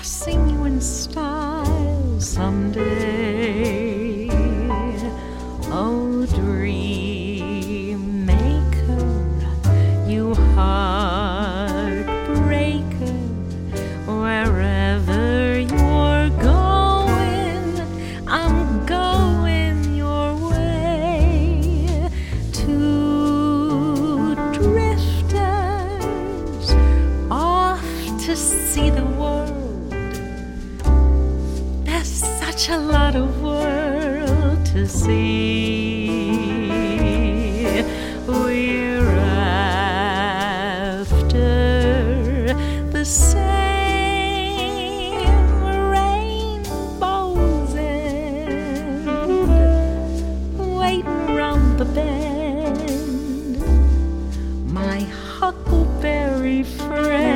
crossing you in style someday. Oh, dream maker, you heartbreaker, wherever you're going, I'm going your way. Two drifters off to see the world. There's such a lot of world to see. We're after the same rainbow's end, waiting round the bend. My huckleberry friend.